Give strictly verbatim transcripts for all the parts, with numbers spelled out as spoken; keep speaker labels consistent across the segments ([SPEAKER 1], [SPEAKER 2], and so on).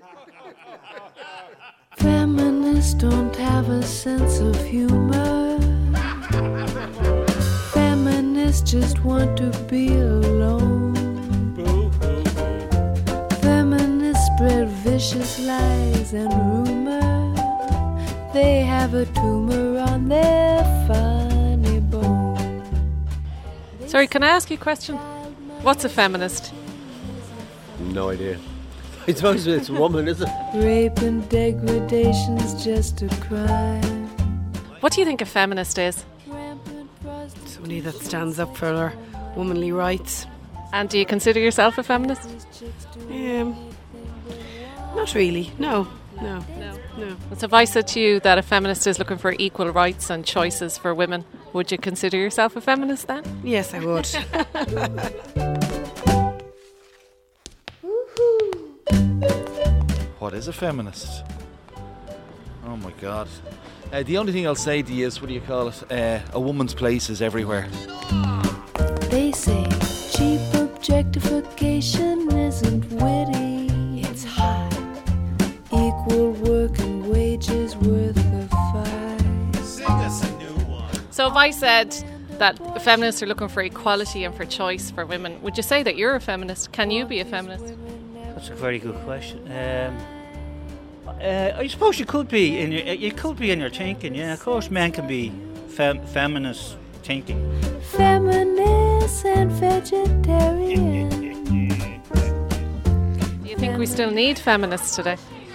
[SPEAKER 1] Feminists don't have a sense of humor. Feminists just want to be alone. Feminists spread vicious lies and rumor. They have a tumor on their funny bone.
[SPEAKER 2] Sorry, can I ask you a question? What's a feminist?
[SPEAKER 3] No idea. I suppose it's a woman, isn't it?
[SPEAKER 1] Rape and degradation's just a crime.
[SPEAKER 2] What do you think a feminist is?
[SPEAKER 4] Somebody that stands up for their womanly rights.
[SPEAKER 2] And do you consider yourself a feminist?
[SPEAKER 4] Um, not really, no, no,
[SPEAKER 2] No.
[SPEAKER 4] no.
[SPEAKER 2] So if I said to you that a feminist is looking for equal rights and choices for women, would you consider yourself a feminist then?
[SPEAKER 4] Yes, I would.
[SPEAKER 5] What is a feminist? Oh my God. Uh, the only thing I'll say to you is, what do you call it? Uh, a woman's place is everywhere.
[SPEAKER 1] They say cheap objectification isn't witty, it's high. Equal work and wages worth a fight.
[SPEAKER 6] Sing us a new one.
[SPEAKER 2] So if I said that feminists are looking for equality and for choice for women, would you say that you're a feminist? Can you be a feminist?
[SPEAKER 7] That's a very good question. Um, uh, I suppose you could be in your you could be in your thinking. Yeah, of course, men can be fem- feminist thinking.
[SPEAKER 1] Feminist and vegetarian.
[SPEAKER 2] Do you think we still need feminists today?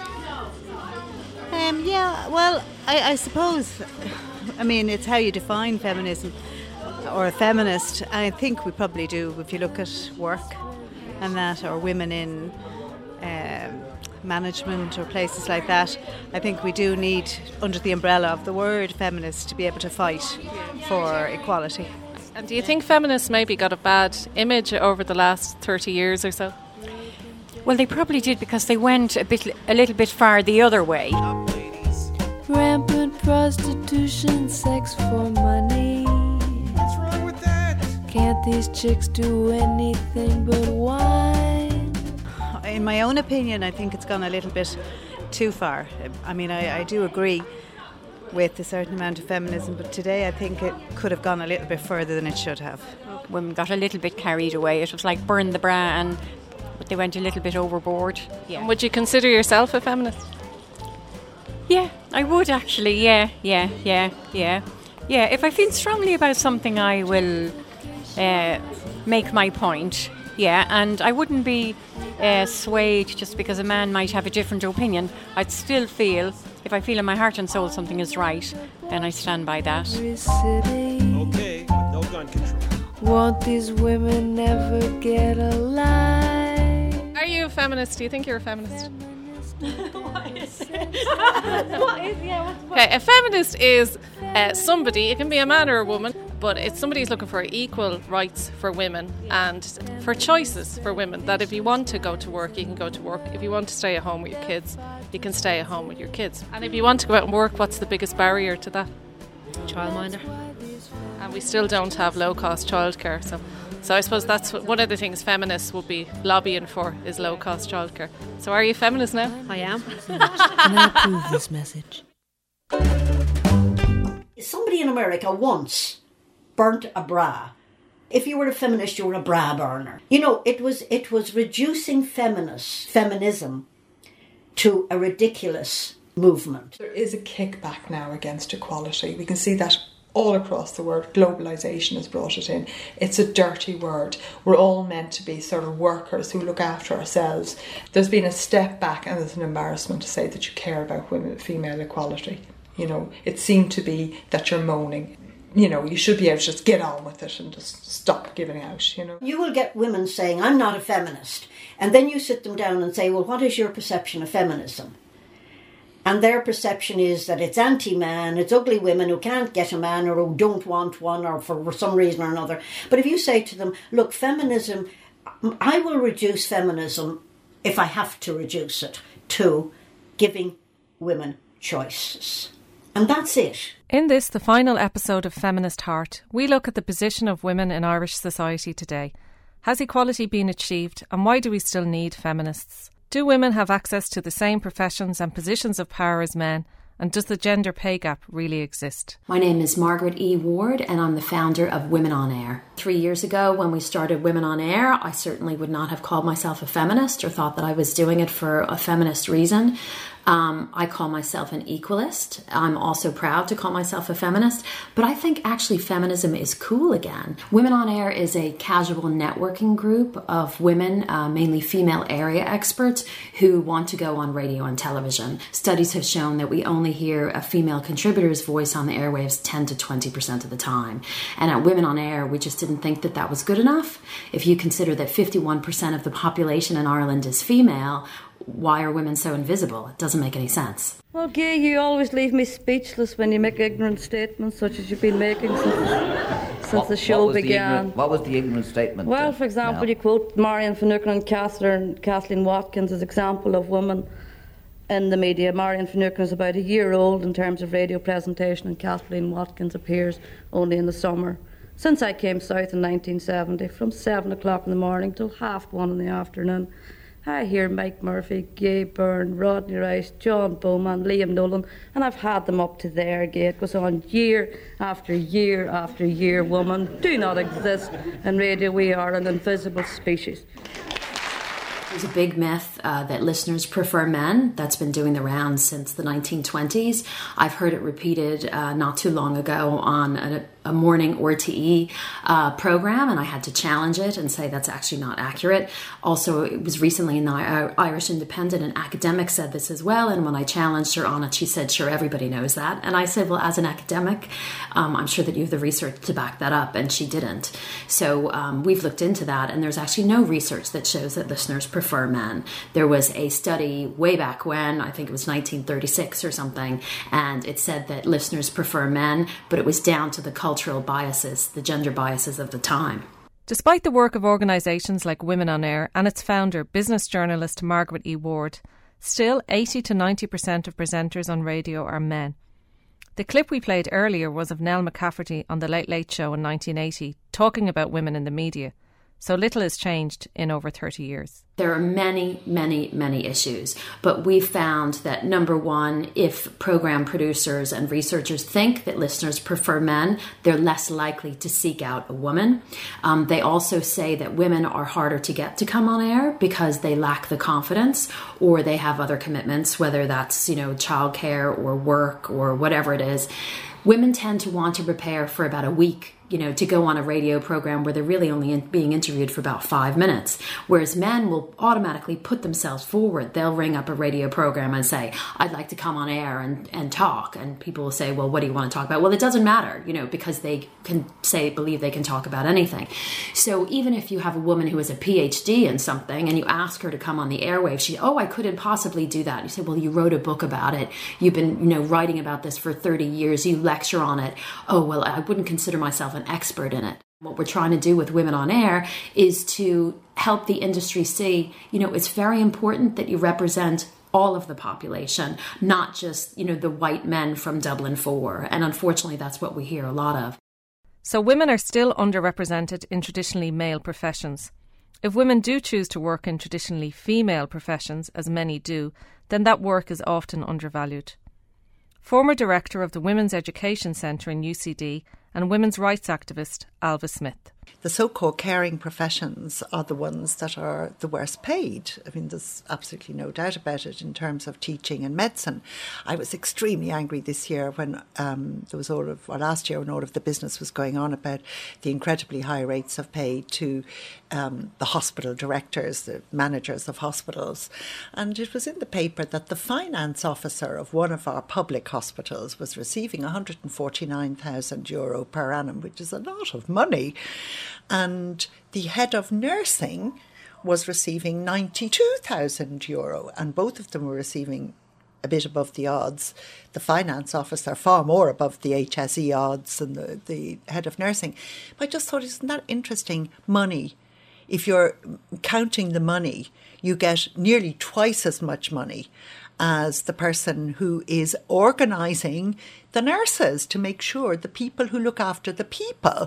[SPEAKER 8] Um, yeah, well, I, I suppose, I mean, it's how you define feminism or a feminist. I think we probably do if you look at work and that, or women in um, management or places like that. I think we do need, under the umbrella of the word feminist, to be able to fight for equality.
[SPEAKER 2] And do you think feminists maybe got a bad image over the last thirty years or so?
[SPEAKER 9] Well, they probably did because they went a bit, a little bit far the other way.
[SPEAKER 1] Rampant prostitution, sex for money.
[SPEAKER 6] What's wrong with that?
[SPEAKER 1] Can't these chicks do anything but whine?
[SPEAKER 8] In my own opinion, I think it's gone a little bit too far. I mean, I, I do agree with a certain amount of feminism, but today I think it could have gone a little bit further than it should have.
[SPEAKER 9] Women got a little bit carried away. It was like burn the bra, and but they went a little bit overboard. Yeah.
[SPEAKER 2] And would you consider yourself a feminist?
[SPEAKER 9] Yeah, I would actually. Yeah, yeah, yeah, yeah. Yeah, if I feel strongly about something, I will uh, make my point. Yeah, and I wouldn't be uh, swayed just because a man might have a different opinion. I'd still feel, if I feel in my heart and soul something is right, then I stand by that.
[SPEAKER 6] Okay, no gun control.
[SPEAKER 1] Won't these women never get a lie?
[SPEAKER 2] Are you a feminist? Do you think you're a feminist?
[SPEAKER 9] What is it? What is, yeah, what's, what?
[SPEAKER 2] Okay, a feminist is uh, somebody, it can be a man or a woman, but it's somebody who's looking for equal rights for women and for choices for women, that if you want to go to work, you can go to work. If you want to stay at home with your kids, you can stay at home with your kids. And if you want to go out and work, what's the biggest barrier to that?
[SPEAKER 9] Childminder.
[SPEAKER 2] And we still don't have low-cost childcare, so so I suppose that's what, one of the things feminists would be lobbying for, is low-cost childcare. So are you a feminist now?
[SPEAKER 9] I am.
[SPEAKER 1] Can I approve this message?
[SPEAKER 10] Somebody in America once burnt a bra. If you were a feminist, you were a bra burner. You know, it was it was reducing feminist feminism to a ridiculous movement.
[SPEAKER 11] There is a kickback now against equality. We can see that all across the world. Globalisation has brought it in. It's a dirty word. We're all meant to be sort of workers who look after ourselves. There's been a step back, and it's an embarrassment to say that you care about women, female equality. You know, it seemed to be that you're moaning. You know, you should be able to just get on with it and just stop giving out, you know.
[SPEAKER 10] You will get women saying, I'm not a feminist. And then you sit them down and say, well, what is your perception of feminism? And their perception is that it's anti-man, it's ugly women who can't get a man or who don't want one or for some reason or another. But if you say to them, look, feminism, I will reduce feminism if I have to reduce it to giving women choices. And that's it.
[SPEAKER 2] In this, the final episode of Feminist Heart, we look at the position of women in Irish society today. Has equality been achieved, and why do we still need feminists? Do women have access to the same professions and positions of power as men? And does the gender pay gap really exist?
[SPEAKER 12] My name is Margaret E. Ward and I'm the founder of Women on Air. Three years ago when we started Women on Air, I certainly would not have called myself a feminist or thought that I was doing it for a feminist reason. Um, I call myself an equalist. I'm also proud to call myself a feminist, but I think actually feminism is cool again. Women on Air is a casual networking group of women, uh, mainly female area experts, who want to go on radio and television. Studies have shown that we only hear a female contributor's voice on the airwaves ten to twenty percent of the time. And at Women on Air, we just didn't think that that was good enough. If you consider that fifty-one percent of the population in Ireland is female, why are women so invisible? It doesn't make any sense.
[SPEAKER 13] Well, Gay, you always leave me speechless when you make ignorant statements such as you've been making since, since
[SPEAKER 14] what,
[SPEAKER 13] the show
[SPEAKER 14] what
[SPEAKER 13] began.
[SPEAKER 14] Ignorant, what was the ignorant statement?
[SPEAKER 13] Well,
[SPEAKER 14] uh,
[SPEAKER 13] for example,
[SPEAKER 14] now?
[SPEAKER 13] you quote Marion Finucane and Kathleen, Kathleen Watkins as example of women in the media. Marion Finucane is about a year old in terms of radio presentation, and Kathleen Watkins appears only in the summer. Since I came south in nineteen seventy, from seven o'clock in the morning till half one in the afternoon, I hear Mike Murphy, Gay Byrne, Rodney Rice, John Bowman, Liam Nolan, and I've had them up to there, Gay. It goes on year after year after year. Women do not exist in radio. We are an invisible species.
[SPEAKER 12] There's a big myth uh, that listeners prefer men. That's been doing the rounds since the nineteen twenties. I've heard it repeated uh, not too long ago on a, a morning R T E uh, program, and I had to challenge it and say that's actually not accurate. Also, it was recently in the I- Irish Independent, an academic said this as well, and when I challenged her on it, she said, sure, everybody knows that. And I said, well, as an academic, um, I'm sure that you have the research to back that up, and she didn't. So um, we've looked into that, and there's actually no research that shows that listeners prefer prefer men. There was a study way back when, I think it was nineteen thirty-six or something, and it said that listeners prefer men, but it was down to the cultural biases, the gender biases of the time.
[SPEAKER 2] Despite the work of organisations like Women on Air and its founder, business journalist Margaret E. Ward, still eighty to ninety percent of presenters on radio are men. The clip we played earlier was of Nell McCafferty on The Late Late Show in nineteen eighty, talking about women in the media. So little has changed in over thirty years.
[SPEAKER 12] There are many, many, many issues, but we found that number one, if program producers and researchers think that listeners prefer men, they're less likely to seek out a woman. Um, they also say that women are harder to get to come on air because they lack the confidence or they have other commitments, whether that's, you know, childcare or work or whatever it is. Women tend to want to prepare for about a week, you know, to go on a radio program where they're really only in, being interviewed for about five minutes. Whereas men will automatically put themselves forward. They'll ring up a radio program and say, I'd like to come on air and, and talk. And people will say, well, what do you want to talk about? Well, it doesn't matter, you know, because they can say, believe they can talk about anything. So even if you have a woman who has a P H D in something and you ask her to come on the airwaves, she, oh, I couldn't possibly do that. You say, well, you wrote a book about it. You've been, you know, writing about this for thirty years. You lecture on it. Oh, well, I wouldn't consider myself an expert in it. What we're trying to do with Women on Air is to help the industry see, you know, it's very important that you represent all of the population, not just, you know, the white men from Dublin four. And unfortunately, that's what we hear a lot of.
[SPEAKER 2] So women are still underrepresented in traditionally male professions. If women do choose to work in traditionally female professions, as many do, then that work is often undervalued. Former director of the Women's Education Centre in U C D and women's rights activist Alva Smith.
[SPEAKER 15] The so-called caring professions are the ones that are the worst paid. I mean, there's absolutely no doubt about it in terms of teaching and medicine. I was extremely angry this year when um, there was all of, or last year when all of the business was going on about the incredibly high rates of pay to um, the hospital directors, the managers of hospitals. And it was in the paper that the finance officer of one of our public hospitals was receiving one hundred forty-nine thousand euro per annum, which is a lot of money. And the head of nursing was receiving ninety-two thousand euro, and both of them were receiving a bit above the odds. The finance officer far more above the H S E odds than the, the head of nursing. But I just thought, isn't that interesting? Money. If you're counting the money, you get nearly twice as much money as the person who is organising the nurses to make sure the people who look after the people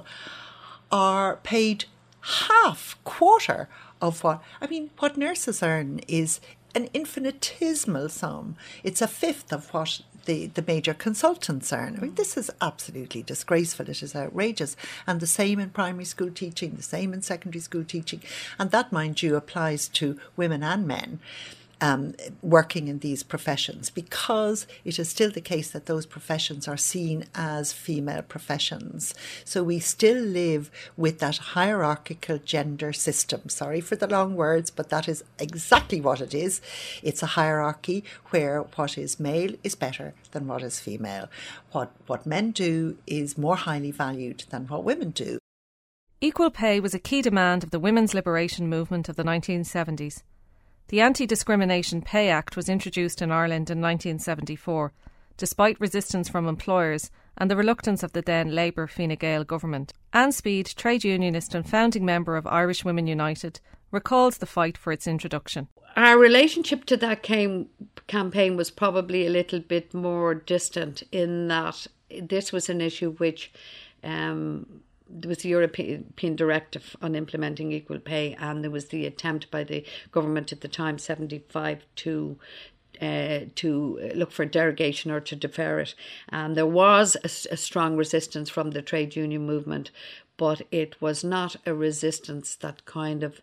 [SPEAKER 15] are paid half, quarter of what, I mean, what nurses earn is an infinitesimal sum. It's a fifth of what the, the major consultants earn. I mean, this is absolutely disgraceful. It is outrageous. And the same in primary school teaching, the same in secondary school teaching. And that, mind you, applies to women and men. Um, working in these professions, because it is still the case that those professions are seen as female professions. So we still live with that hierarchical gender system. Sorry for the long words, but that is exactly what it is. It's a hierarchy where what is male is better than what is female. What, what men do is more highly valued than what women do.
[SPEAKER 14] Equal pay was a key demand of the women's liberation movement of the nineteen seventies. The Anti-Discrimination Pay Act was introduced in Ireland in nineteen seventy-four, despite resistance from employers and the reluctance of the then Labour Fine Gael government. Anne Speed, trade unionist and founding member of Irish Women United, recalls the fight for its introduction.
[SPEAKER 16] Our relationship to that came, campaign was probably a little bit more distant, in that this was an issue which... Um, There was the European Directive on implementing equal pay, and there was the attempt by the government at the time, seventy-five, to uh, to look for derogation or to defer it. And there was a, a strong resistance from the trade union movement, but it was not a resistance that kind of...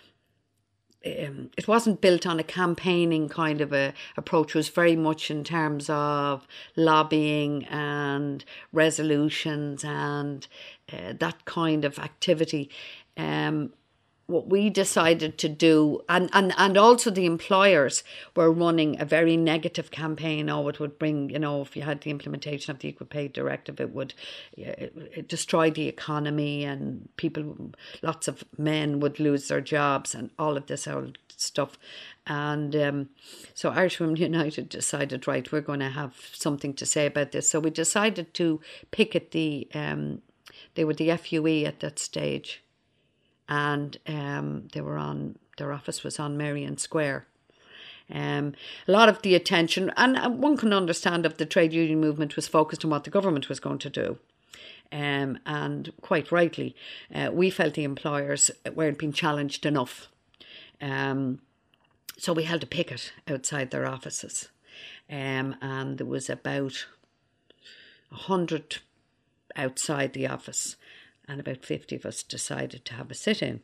[SPEAKER 16] Um, it wasn't built on a campaigning kind of a approach. It was very much in terms of lobbying and resolutions and uh, that kind of activity. Um, what we decided to do, and, and, and also the employers were running a very negative campaign. Oh, it would bring, you know, if you had the implementation of the Equal Pay Directive, it would uh, it destroy the economy, and people, lots of men would lose their jobs and all of this old stuff. And um, so Irish Women United decided, right, we're going to have something to say about this. So we decided to picket the, um, they were the F U E at that stage. And um, they were on, their office was on Merrion Square. Um, a lot of the attention, and one can understand, of the trade union movement was focused on what the government was going to do. Um, and quite rightly, uh, we felt the employers weren't being challenged enough. Um, so we held a picket outside their offices. Um, and there was about a hundred outside the office. And about fifty of us decided to have a sit-in.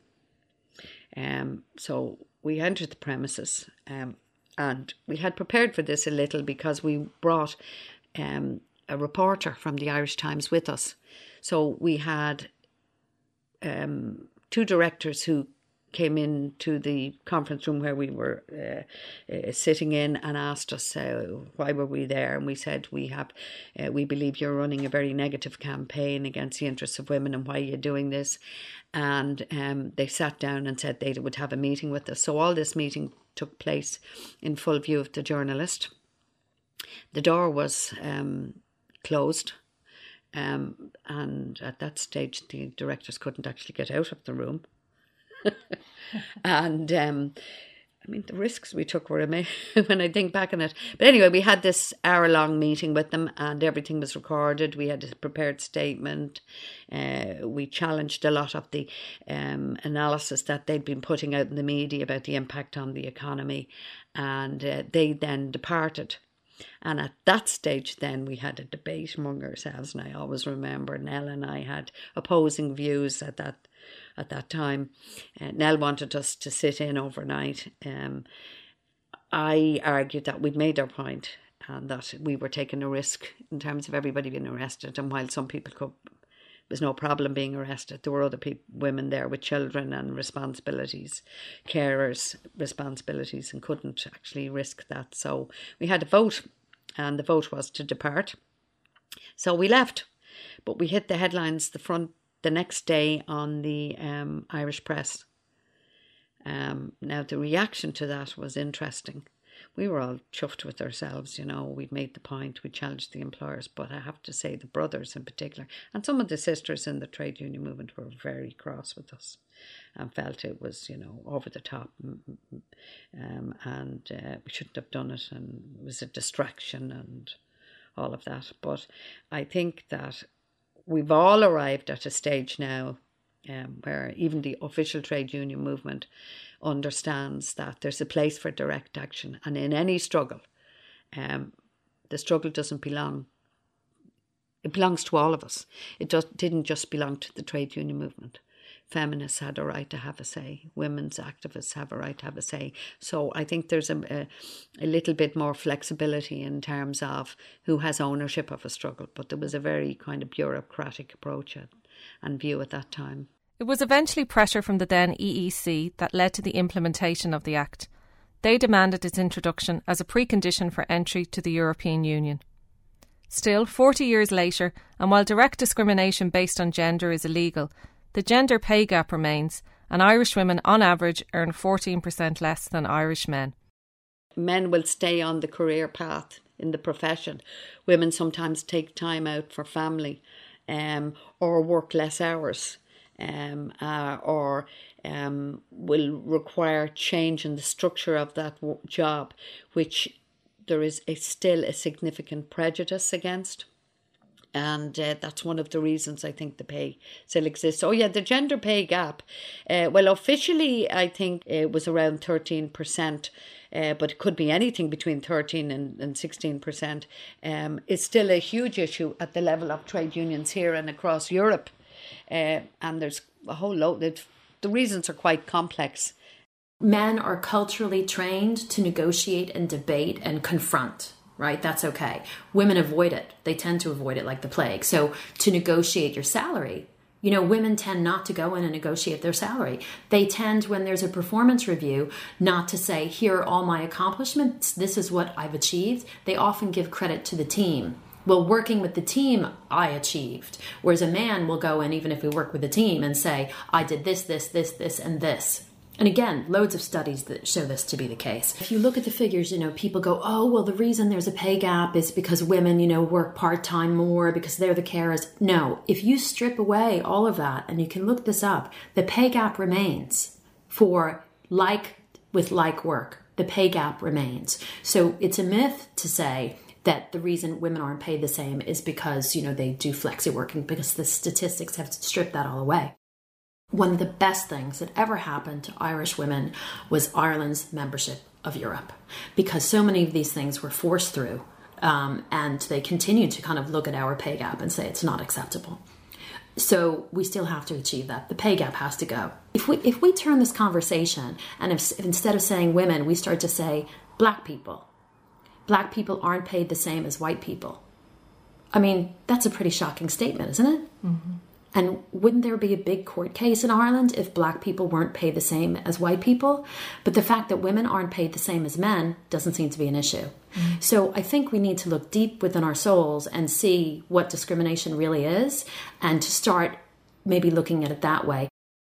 [SPEAKER 16] Um, so we entered the premises, um, and we had prepared for this a little because we brought um, a reporter from the Irish Times with us. So we had um, two directors who came into the conference room where we were uh, uh, sitting in and asked us uh, why were we there, and we said we have uh, we believe you're running a very negative campaign against the interests of women, and why are you doing this? And um, they sat down and said they would have a meeting with us. So all this meeting took place in full view of the journalist. The door was um, closed, um, and at that stage the directors couldn't actually get out of the room. And um, I mean, the risks we took were amazing when I think back on it. But anyway, we had this hour-long meeting with them, and everything was recorded. We had a prepared statement. Uh, we challenged a lot of the um, analysis that they'd been putting out in the media about the impact on the economy, and uh, they then departed. And at that stage then we had a debate among ourselves, and I always remember Nell and I had opposing views at that at that time. Uh, Nell wanted us to sit in overnight. Um, I argued that we'd made our point and that we were taking a risk in terms of everybody being arrested, and while some people could, there was no problem being arrested, there were other people, women there with children and responsibilities, carers responsibilities, and couldn't actually risk that. So we had a vote, and the vote was to depart. So we left, but we hit the headlines the front the next day on the um, Irish press. Um, now the reaction to that was interesting. We were all chuffed with ourselves, you know, we'd made the point, we challenged the employers, but I have to say the brothers in particular, and some of the sisters in the trade union movement, were very cross with us and felt it was, you know, over the top, um, and uh, we shouldn't have done it, and it was a distraction and all of that. But I think that we've all arrived at a stage now um, where even the official trade union movement understands that there's a place for direct action. And in any struggle, um, the struggle doesn't belong. It belongs to all of us. It just didn't just belong to the trade union movement. Feminists had a right to have a say. Women's activists have a right to have a say. So I think there's a, a, a little bit more flexibility in terms of who has ownership of a struggle. But there was a very kind of bureaucratic approach and view at that time.
[SPEAKER 14] It was eventually pressure from the then E E C that led to the implementation of the Act. They demanded its introduction as a precondition for entry to the European Union. Still, forty years later, and while direct discrimination based on gender is illegal, the gender pay gap remains, and Irish women on average earn fourteen percent less than Irish men.
[SPEAKER 16] Men will stay on the career path in the profession. Women sometimes take time out for family, um, or work less hours, um, uh, or um, will require change in the structure of that w- job, which there is a, still a significant prejudice against. And uh, that's one of the reasons I think the pay still exists. Oh yeah, the gender pay gap. Uh, well, officially I think it was around thirteen percent, uh, but it could be anything between thirteen and, and sixteen percent. Um, it's still a huge issue at the level of trade unions here and across Europe. Uh, and there's a whole load. Of, the reasons are quite complex.
[SPEAKER 12] Men are culturally trained to negotiate and debate and confront. Right? That's okay. Women avoid it. They tend to avoid it like the plague. So to negotiate your salary, you know, women tend not to go in and negotiate their salary. They tend, when there's a performance review, not to say, here are all my accomplishments. This is what I've achieved. They often give credit to the team. Well, working with the team, I achieved. Whereas a man will go in, even if we work with a team, and say, I did this, this, this, this, and this. And again, loads of studies that show this to be the case. If you look at the figures, you know, people go, oh, well, the reason there's a pay gap is because women, you know, work part-time more because they're the carers. No, if you strip away all of that, and you can look this up, the pay gap remains for like with like work. The pay gap remains. So it's a myth to say that the reason women aren't paid the same is because, you know, they do flexi working, because the statistics have stripped that all away. One of the best things that ever happened to Irish women was Ireland's membership of Europe, because so many of these things were forced through, um, and they continue to kind of look at our pay gap and say it's not acceptable. So we still have to achieve that. The pay gap has to go. If we if we turn this conversation, and if, if instead of saying women, we start to say black people, black people aren't paid the same as white people. I mean, that's a pretty shocking statement, isn't it? Mm-hmm. And wouldn't there be a big court case in Ireland if black people weren't paid the same as white people? But the fact that women aren't paid the same as men doesn't seem to be an issue. Mm-hmm. So I think we need to look deep within our souls and see what discrimination really is, and to start maybe looking at it that way.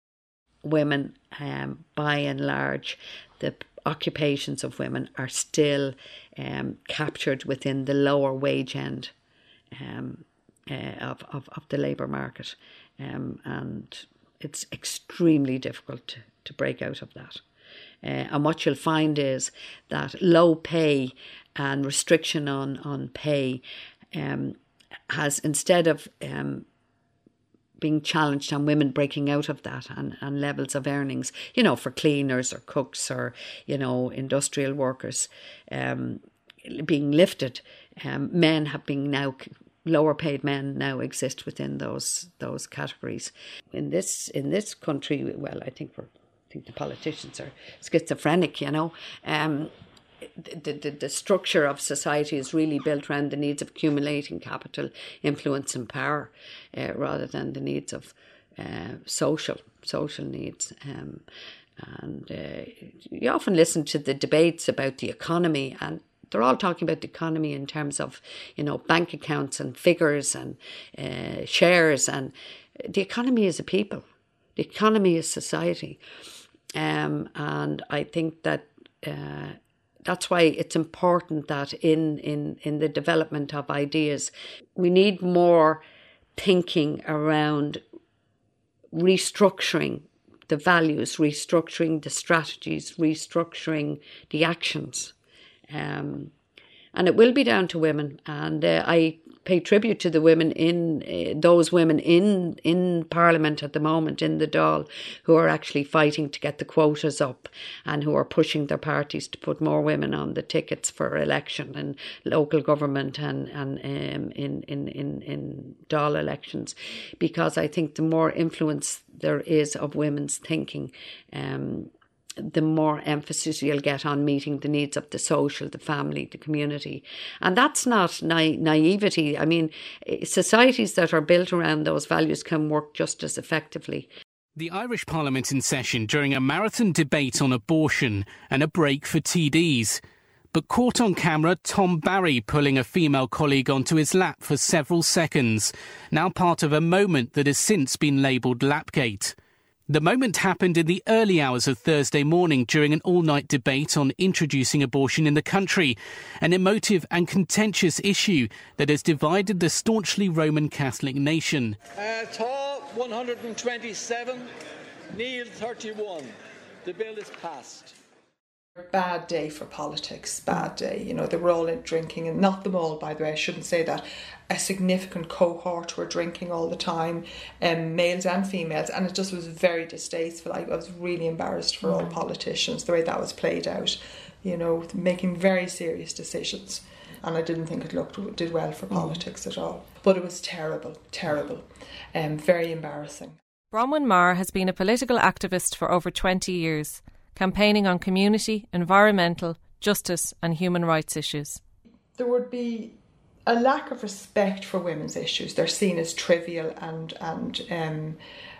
[SPEAKER 16] Women, um, by and large, the occupations of women are still um, captured within the lower wage end um Uh, of, of, of the labour market, um, and it's extremely difficult to, to break out of that. Uh, and what you'll find is that low pay and restriction on, on pay um, has, instead of um, being challenged on women breaking out of that and, and levels of earnings, you know, for cleaners or cooks or, you know, industrial workers um, being lifted, um, men have been now... lower paid men now exist within those those categories. In this in this country, well, I think we're I think the politicians are schizophrenic, you know. Um, the, the the structure of society is really built around the needs of accumulating capital, influence, and power, uh, rather than the needs of uh, social social needs. Um, and uh, you often listen to the debates about the economy, and they're all talking about the economy in terms of, you know, bank accounts and figures and uh, shares. And the economy is a people. The economy is society. Um, and I think that uh, that's why it's important that in, in, in the development of ideas, we need more thinking around restructuring the values, restructuring the strategies, restructuring the actions. Um, and it will be down to women. And uh, I pay tribute to the women in uh, those women in in Parliament at the moment, in the Dáil, who are actually fighting to get the quotas up and who are pushing their parties to put more women on the tickets for election and local government and and um, in in in in Dáil elections, because I think the more influence there is of women's thinking, um, the more emphasis you'll get on meeting the needs of the social, the family, the community. And that's not na- naivety. I mean, societies that are built around those values can work just as effectively.
[SPEAKER 17] The Irish Parliament in session during a marathon debate on abortion and a break for T Ds. But caught on camera, Tom Barry pulling a female colleague onto his lap for several seconds, now part of a moment that has since been labelled Lapgate. The moment happened in the early hours of Thursday morning during an all-night debate on introducing abortion in the country, an emotive and contentious issue that has divided the staunchly Roman Catholic nation.
[SPEAKER 18] Uh, Tá one hundred twenty-seven, Neil thirty-one. The bill is passed.
[SPEAKER 11] Bad day for politics, bad day. You know, they were all in drinking, and not them all, by the way, I shouldn't say that. A significant cohort were drinking all the time, um, males and females, and it just was very distasteful. I, I was really embarrassed for all politicians, the way that was played out, you know, making very serious decisions. And I didn't think it looked did well for politics at all. But it was terrible, terrible, and um, very embarrassing.
[SPEAKER 14] Bronwyn Marr has been a political activist for over twenty years, campaigning on community, environmental, justice and human rights issues.
[SPEAKER 11] There would be a lack of respect for women's issues. They're seen as trivial and and um,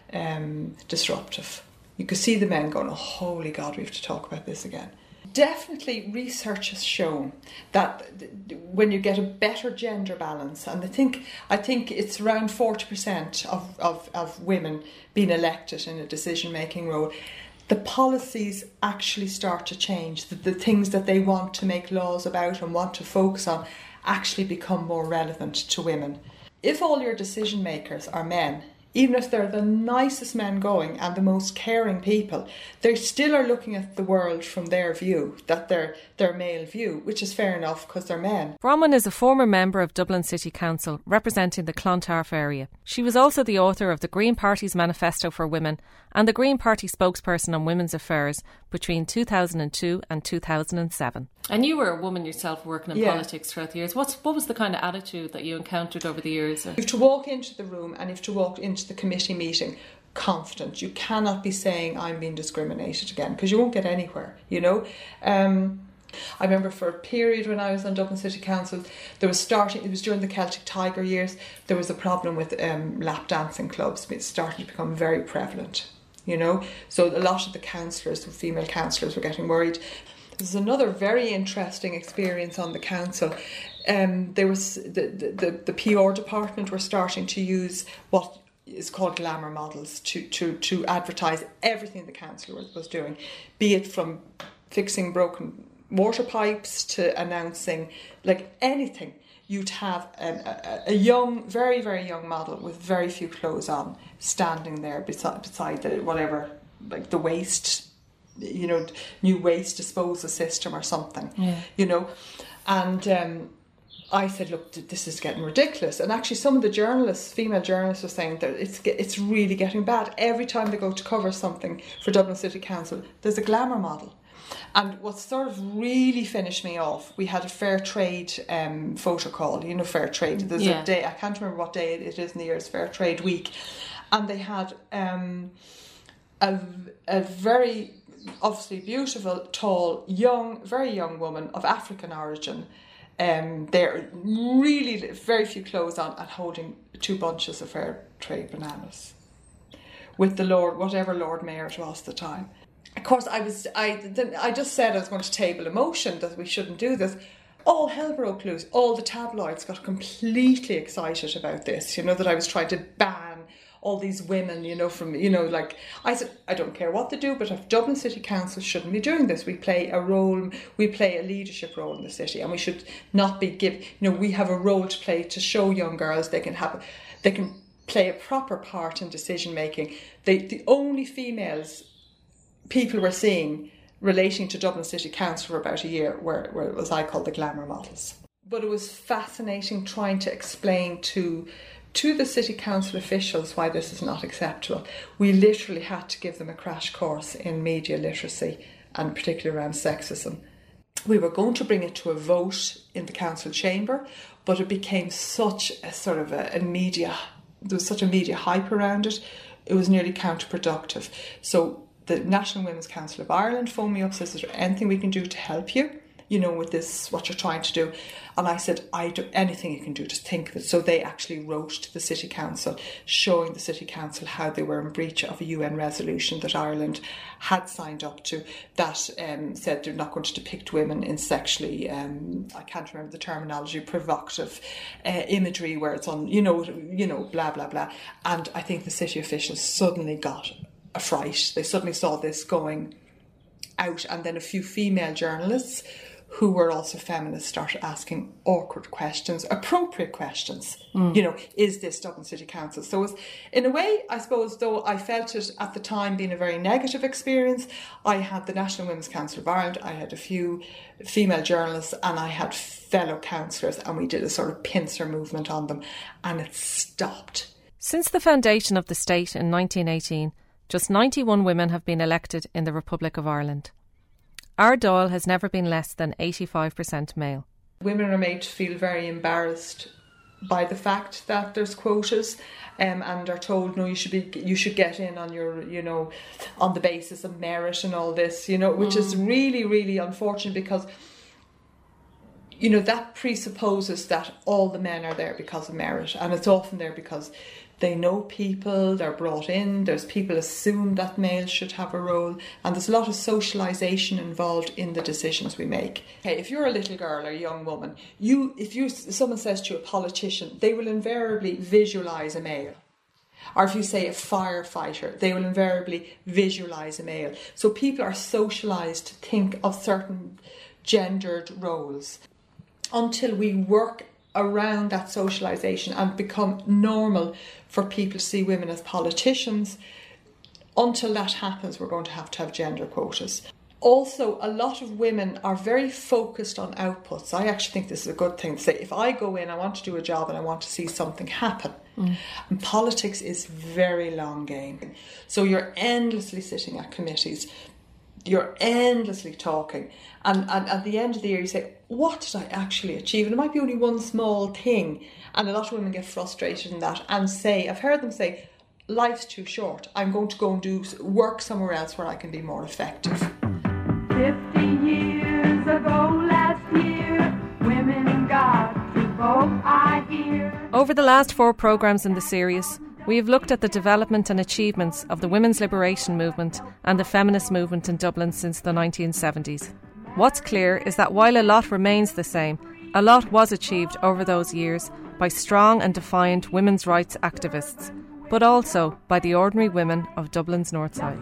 [SPEAKER 11] um, disruptive. You could see the men going, oh, holy God, we have to talk about this again. Definitely research has shown that when you get a better gender balance, and I think I think it's around forty percent of, of, of women being elected in a decision-making role, the policies actually start to change. The, the things that they want to make laws about and want to focus on actually become more relevant to women. If all your decision makers are men, even if they're the nicest men going and the most caring people, they still are looking at the world from their view, that their their male view, which is fair enough because they're men.
[SPEAKER 14] Bronwyn is a former member of Dublin City Council representing the Clontarf area. She was also the author of the Green Party's Manifesto for Women and the Green Party spokesperson on women's affairs between two thousand two and two thousand seven.
[SPEAKER 2] And you were a woman yourself working in
[SPEAKER 11] Yeah.
[SPEAKER 2] politics throughout the years. What's, what was the kind of attitude that you encountered over the years?
[SPEAKER 11] You have to walk into the room and you have to walk into the committee meeting confident. You cannot be saying I'm being discriminated again, because you won't get anywhere, you know. Um, I remember for a period when I was on Dublin City Council, there was starting, it was during the Celtic Tiger years, there was a problem with um, lap dancing clubs. It started to become very prevalent, you know. So a lot of the councillors, the female councillors, were getting worried. There's another very interesting experience on the council. Um, there was the, the, the P R department were starting to use what is called glamour models to, to, to advertise everything the council was, was doing, be it from fixing broken water pipes to announcing, like anything. You'd have an, a, a young, very, very young model with very few clothes on, standing there beside, beside the whatever, like the waste, you know, new waste disposal system or something,
[SPEAKER 2] Yeah.
[SPEAKER 11] you know. And um, I said, look, this is getting ridiculous. And actually some of the journalists, female journalists, were saying that it's it's really getting bad. Every time they go to cover something for Dublin City Council, there's a glamour model. And what sort of really finished me off, we had a fair trade um, photo call, you know, fair trade. There's
[SPEAKER 2] Yeah.
[SPEAKER 11] a day, I can't remember what day it is in the year, it's Fair Trade Week. And they had um, a, a very obviously beautiful, tall, young, very young woman of African origin. Um, they're really very few clothes on and holding two bunches of Fair Trade bananas with the Lord, whatever Lord Mayor it was at the time. Of course, I was I I just said I was going to table a motion that we shouldn't do this. All hell broke loose. All the tabloids got completely excited about this. You know, that I was trying to ban all these women, you know, from, you know, like, I said, I don't care what they do, but if Dublin City Council shouldn't be doing this. We play a role, we play a leadership role in the city, and we should not be give, you know, we have a role to play to show young girls they can have, they can play a proper part in decision making. They, the only females people were seeing relating to Dublin City Council for about a year were, were was I called the glamour models. But it was fascinating trying to explain to to the city council officials why this is not acceptable. We literally had to give them a crash course in media literacy, and particularly around sexism. We were going to bring it to a vote in the council chamber, but it became such a sort of a, a media, there was such a media hype around it, it was nearly counterproductive. So the National Women's Council of Ireland phoned me up, says, is there anything we can do to help you, you know, with this, what you're trying to do? And I said, I do anything you can do, just think of it. So they actually wrote to the City Council, showing the City Council how they were in breach of a U N resolution that Ireland had signed up to, that um, said they're not going to depict women in sexually, um, I can't remember the terminology, provocative uh, imagery where it's on, you know, you know, blah, blah, blah. And I think the city officials suddenly got a fright. They suddenly saw this going out, and then a few female journalists who were also feminists started asking awkward questions, appropriate questions. Mm. You know, is this Dublin City Council? So it was, in a way, I suppose, though I felt it at the time being a very negative experience, I had the National Women's Council of Ireland, I had a few female journalists, and I had fellow councillors, and we did a sort of pincer movement on them, and it stopped.
[SPEAKER 14] Since the foundation of the state in nineteen eighteen, just ninety-one women have been elected in the Republic of Ireland. Our Dáil has never been less than eighty-five percent male.
[SPEAKER 11] Women are made to feel very embarrassed by the fact that there's quotas, um, and are told, no, you should be, you should get in on your, you know, on the basis of merit and all this, you know, which mm. is really, really unfortunate, because, you know, that presupposes that all the men are there because of merit, and it's often there because they know people, they're brought in, there's people assume that males should have a role, and there's a lot of socialisation involved in the decisions we make. Okay, if you're a little girl or a young woman, you, if you, someone says to you a politician, they will invariably visualise a male. Or if you say a firefighter, they will invariably visualise a male. So people are socialised to think of certain gendered roles. Until we work around that socialisation and become normal for people to see women as politicians, until that happens, we're going to have to have gender quotas. Also, a lot of women are very focused on outputs. I actually think this is a good thing to say. If I go in, I want to do a job and I want to see something happen. Mm. And politics is very long game. So you're endlessly sitting at committees, you're endlessly talking, and, and at the end of the year you say, what did I actually achieve? And it might be only one small thing, and a lot of women get frustrated in that and say, I've heard them say, life's too short, I'm going to go and do work somewhere else where I can be more effective.
[SPEAKER 1] Fifty years ago last year, women got to vote, I hear.
[SPEAKER 14] Over the last four programmes in the series, we have looked at the development and achievements of the women's liberation movement and the feminist movement in Dublin since the nineteen seventies. What's clear is that while a lot remains the same, a lot was achieved over those years by strong and defiant women's rights activists, but also by the ordinary women of Dublin's North Side.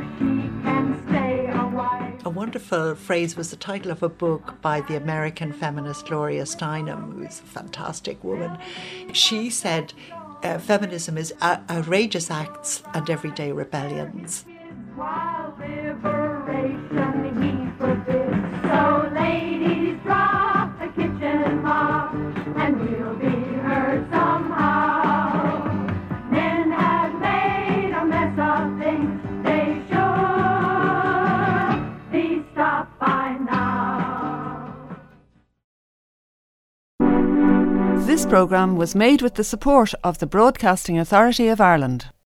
[SPEAKER 15] A wonderful phrase was the title of a book by the American feminist Gloria Steinem, who's a fantastic woman. She said, Uh, feminism is uh, outrageous acts and everyday rebellions.
[SPEAKER 1] While liberation he forbids, so ladies drop the kitchen mop and we'll be heard somehow. Men have made a mess of things, they should be stopped by now.
[SPEAKER 19] This programme was made with the support of the Broadcasting Authority of Ireland.